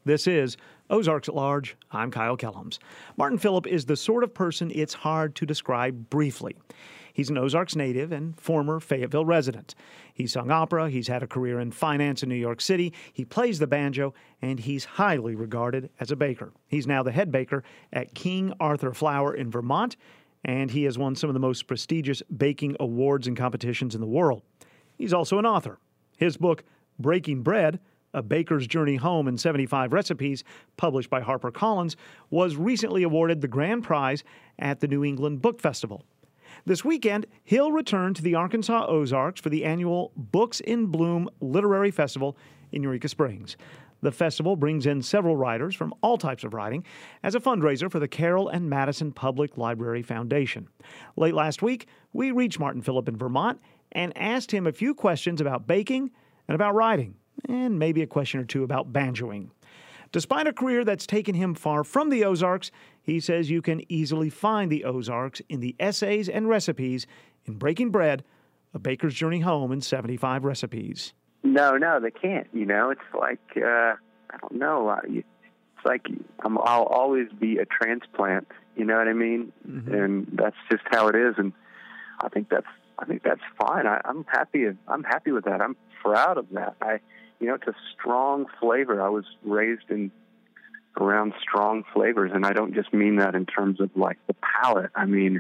This is Ozarks at Large. I'm Kyle Kellums. Martin Phillip is the sort of person it's hard to describe briefly. He's an Ozarks native and former Fayetteville resident. He's sung opera, he's had a career in finance in New York City, he plays the banjo, and he's highly regarded as a baker. He's now the head baker at King Arthur Flour in Vermont, and he has won some of the most prestigious baking awards and competitions in the world. He's also an author. His book, Breaking Bread, A Baker's Journey Home in 75 Recipes, published by HarperCollins, was recently awarded the grand prize at the New England Book Festival. This weekend, he'll return to the Arkansas Ozarks for the annual Books in Bloom Literary Festival in Eureka Springs. The festival brings in several writers from all types of writing as a fundraiser for the Carroll and Madison Public Library Foundation. Late last week, we reached Martin Phillip in Vermont and asked him a few questions about baking and about writing, and maybe a question or two about banjoing. Despite a career that's taken him far from the Ozarks, he says you can easily find the Ozarks in the essays and recipes in Breaking Bread, A Baker's Journey Home in 75 Recipes. No, they can't. It's like, I don't know. It's like I'll always be a transplant, you know what I mean? Mm-hmm. And that's just how it is. And I think that's fine. I'm happy with that. I'm proud of that. It's a strong flavor. I was raised around strong flavors, and I don't just mean that in terms of like the palate. I mean,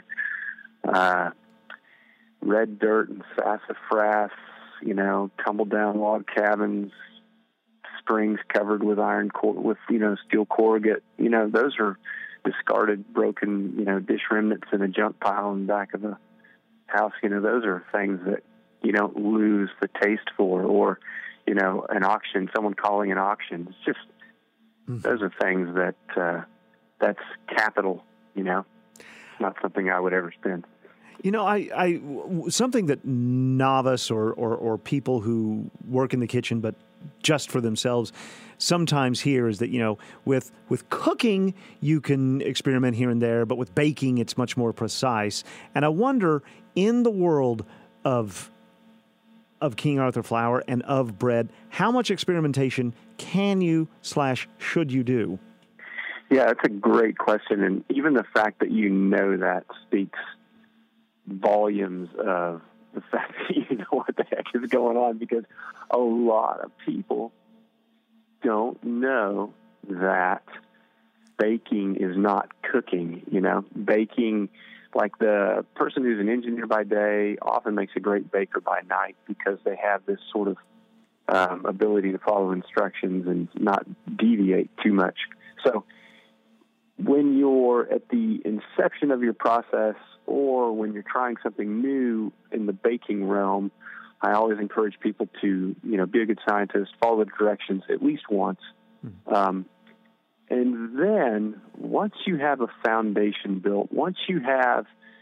red dirt and sassafras, tumble down log cabins, springs covered with steel corrugate. Those are discarded, broken, dish remnants in a junk pile in the back of the house. Those are things that you don't lose the taste for, or an auction, someone calling an auction. It's just those are things that's capital. Not something I would ever spend. I something that novice or people who work in the kitchen but just for themselves sometimes hear is that, with cooking you can experiment here and there, but with baking it's much more precise. And I wonder, in the world of King Arthur Flour and of bread, how much experimentation can you / should you do? Yeah, that's a great question. And even the fact that that speaks volumes of the fact that you know what the heck is going on, because a lot of people don't know that baking is not cooking. Baking, like the person who's an engineer by day often makes a great baker by night because they have this sort of ability to follow instructions and not deviate too much. So when you're at the inception of your process, or when you're trying something new in the baking realm, I always encourage people to, be a good scientist, follow the directions at least once. And then once you have a foundation built, once you have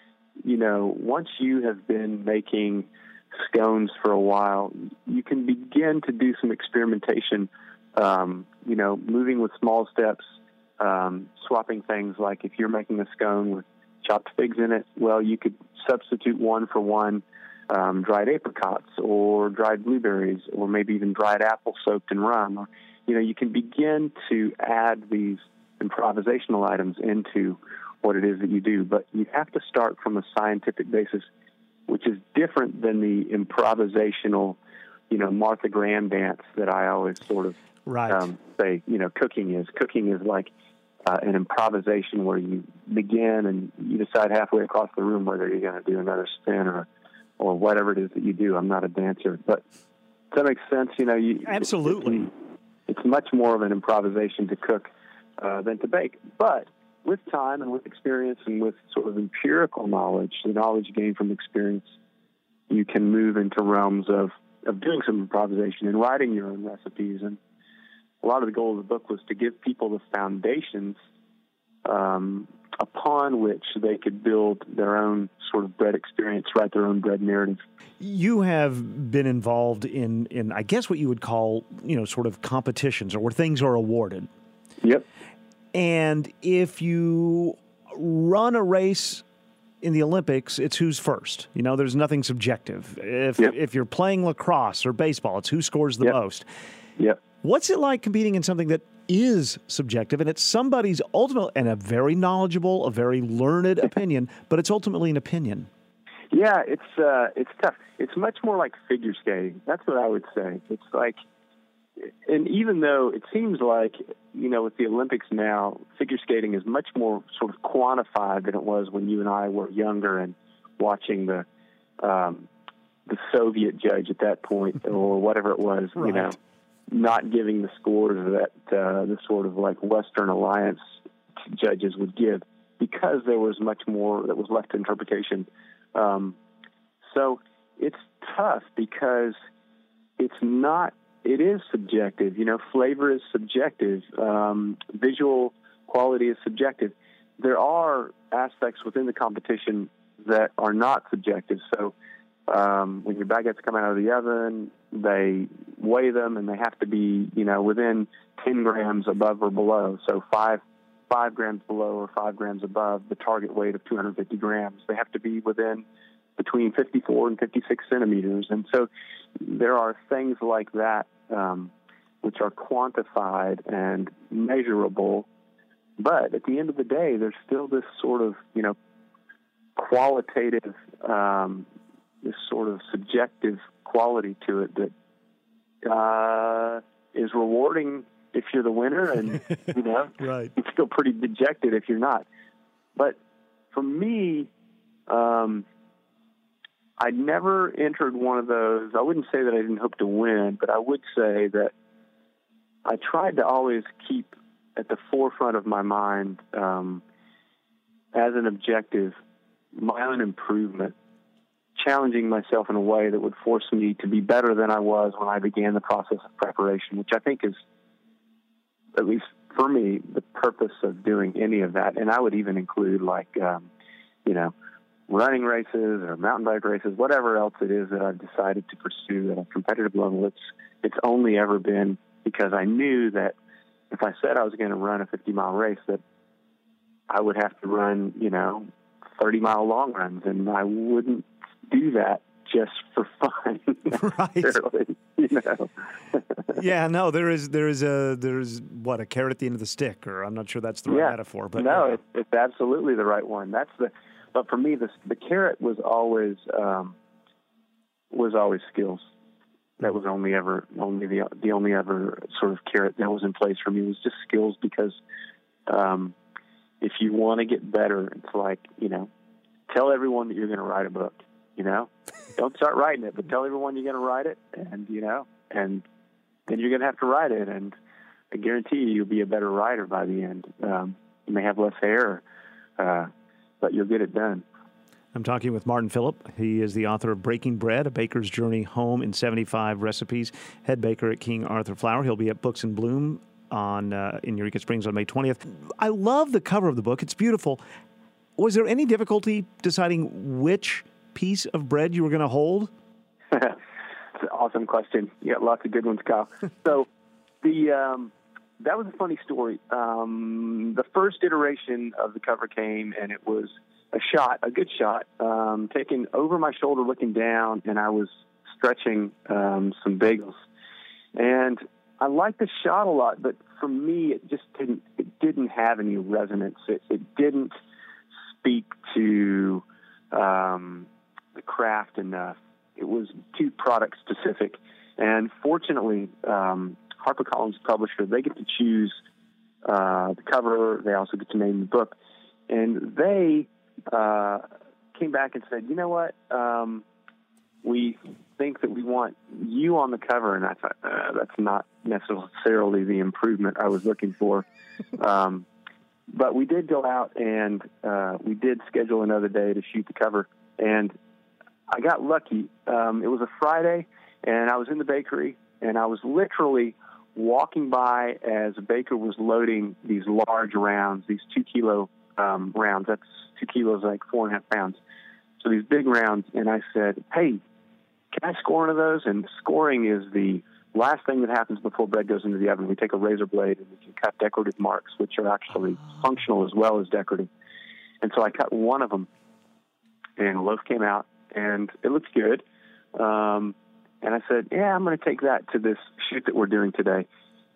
been making scones for a while, you can begin to do some experimentation, moving with small steps, swapping things. Like if you're making a scone with chopped figs in it, well, you could substitute one for one, dried apricots or dried blueberries, or maybe even dried apple soaked in rum. Or, you can begin to add these improvisational items into what it is that you do. But you have to start from a scientific basis, which is different than the improvisational, Martha Graham dance that I always sort of say, cooking is. Cooking is like an improvisation where you begin and you decide halfway across the room whether you're going to do another spin or whatever it is that you do. I'm not a dancer, but does that make sense? Absolutely. It's much more of an improvisation to cook than to bake. But with time and with experience and with sort of empirical knowledge, the knowledge gained from experience, you can move into realms of doing some improvisation and writing your own recipes. And a lot of the goal of the book was to give people the foundations upon which they could build their own sort of bread experience, write their own bread narrative. You have been involved in I guess what you would call, sort of competitions or where things are awarded. Yep. And if you run a race in the Olympics, it's who's first. There's nothing subjective. If you're playing lacrosse or baseball, it's who scores the most. Yep. What's it like competing in something that is subjective, and it's somebody's ultimate and a very knowledgeable, a very learned opinion, but it's ultimately an opinion. Yeah, it's tough. It's much more like figure skating. That's what I would say. It's like, and even though it seems like, with the Olympics now, figure skating is much more sort of quantified than it was when you and I were younger and watching the Soviet judge at that point or whatever it was, right. Not giving the scores that the sort of like Western Alliance judges would give, because there was much more that was left to interpretation. So it's tough because it is subjective. Flavor is subjective. Visual quality is subjective. There are aspects within the competition that are not subjective. So when your baguettes come out of the oven, they weigh them, and they have to be, within 10 grams above or below. So 5 grams below or 5 grams above the target weight of 250 grams. They have to be between 54 and 56 centimeters. And so there are things like that, which are quantified and measurable. But at the end of the day, there's still this sort of, qualitative, this sort of subjective quality to it that is rewarding if you're the winner, and right. you feel pretty dejected if you're not. But for me, I never entered one of those. I wouldn't say that I didn't hope to win, but I would say that I tried to always keep at the forefront of my mind, as an objective, my own improvement, challenging myself in a way that would force me to be better than I was when I began the process of preparation, which I think is, at least for me, the purpose of doing any of that. And I would even include running races or mountain bike races, whatever else it is that I've decided to pursue at a competitive level. It's only ever been because I knew that if I said I was going to run a 50-mile race, that I would have to run, 30-mile long runs, and I wouldn't do that just for fun. Right. Yeah, no, there's what, a carrot at the end of the stick, or I'm not sure that's the right metaphor, but no, it's absolutely the right one. But for me, the carrot was always skills. That was the only ever sort of carrot that was in place for me, was just skills, because if you want to get better, it's like, tell everyone that you're going to write a book, don't start writing it, but tell everyone you're going to write it, and, and then you're going to have to write it. And I guarantee you'll be a better writer by the end. You may have less hair, but you'll get it done. I'm talking with Martin Phillip. He is the author of Breaking Bread, A Baker's Journey Home in 75 Recipes, head baker at King Arthur Flour. He'll be at Books in Bloom in Eureka Springs on May 20th. I love the cover of the book. It's beautiful. Was there any difficulty deciding which piece of bread you were going to hold? It's an awesome question. You got lots of good ones, Kyle. So that was a funny story. The first iteration of the cover came, and it was a good shot, taken over my shoulder looking down, and I was stretching some bagels. And I liked the shot a lot, but for me, it just didn't have any resonance. It didn't speak to the craft enough. It was too product specific. And fortunately, HarperCollins publisher, they get to choose the cover. They also get to name the book. And they came back and said, you know what, we think that we want you on the cover. And I thought, that's not necessarily the improvement I was looking for. But we did go out and we did schedule another day to shoot the cover. And I got lucky. It was a Friday, and I was in the bakery, and I was literally walking by as a baker was loading these large rounds, these 2-kilo rounds. That's 2 kilos, like 4.5 pounds. So these big rounds. And I said, hey, can I score one of those? And scoring is the last thing that happens before bread goes into the oven. We take a razor blade and we can cut decorative marks, which are actually functional as well as decorative. And so I cut one of them, and a loaf came out, and it looked good. And I said, yeah, I'm going to take that to this shoot that we're doing today.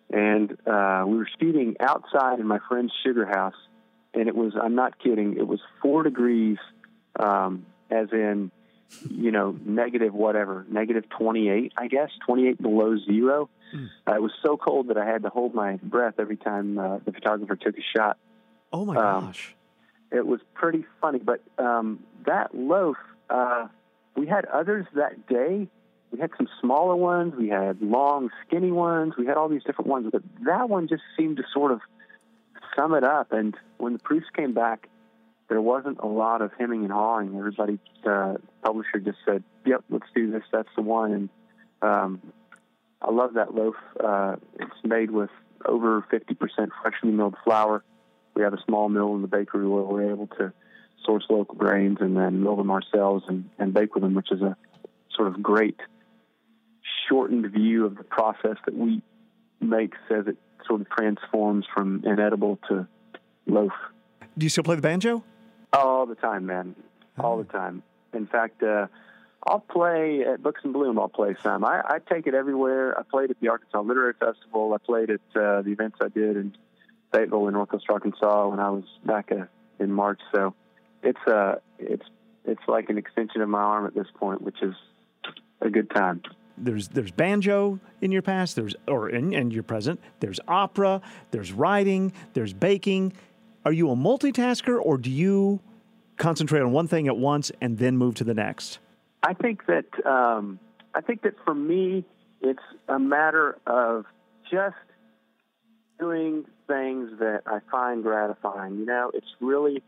And we were shooting outside in my friend's sugar house, and it was, I'm not kidding, it was 4 degrees, as in, negative whatever, negative 28, I guess, 28 below zero. It was so cold that I had to hold my breath every time the photographer took a shot. Oh, my gosh. It was pretty funny. But that loaf, we had others that day. We had some smaller ones. We had long, skinny ones. We had all these different ones. But that one just seemed to sort of sum it up. And when the proofs came back, there wasn't a lot of hemming and hawing. Everybody, the publisher just said, yep, let's do this. That's the one. And I love that loaf. It's made with over 50% freshly milled flour. We have a small mill in the bakery where we're able to source local grains and then mill them ourselves and bake with them, which is a sort of great shortened view of the process that wheat makes as it sort of transforms from inedible to loaf. Do you still play the banjo? All the time, man. All the time. In fact, I'll play at Books in Bloom. I'll play some. I take it everywhere. I played at the Arkansas Literary Festival. I played at the events I did in Fayetteville in Northwest Arkansas when I was back in March. So it's like an extension of my arm at this point, which is a good time. There's banjo in your past, in your present. There's opera, there's writing, there's baking. Are you a multitasker, or do you concentrate on one thing at once and then move to the next? I think that for me, it's a matter of just doing things that I find gratifying. It's really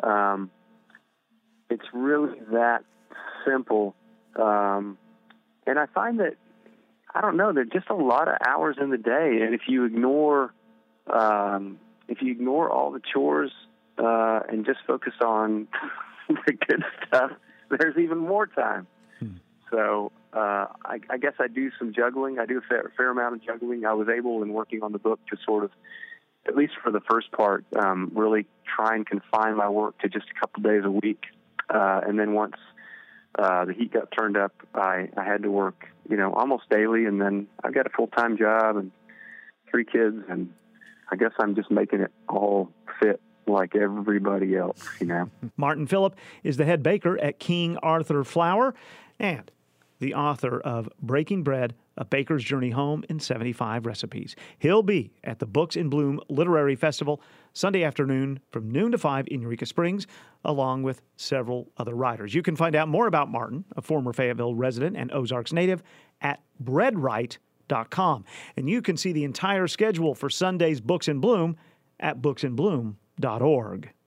that simple. And I find that, I don't know, there's just a lot of hours in the day. And if you ignore all the chores and just focus on the good stuff, there's even more time. So I guess I do some juggling. I do a fair amount of juggling. I was able, in working on the book, to sort of, at least for the first part, really try and confine my work to just a couple days a week. And then once the heat got turned up, I had to work, almost daily. And then I've got a full-time job and 3 kids, and I guess I'm just making it all fit like everybody else, Martin Phillip is the head baker at King Arthur Flour and the author of Breaking Bread, A Baker's Journey Home in 75 Recipes. He'll be at the Books in Bloom Literary Festival Sunday afternoon from noon to 5 in Eureka Springs, along with several other writers. You can find out more about Martin, a former Fayetteville resident and Ozarks native, at breadwrite.com. And you can see the entire schedule for Sunday's Books in Bloom at booksinbloom.org.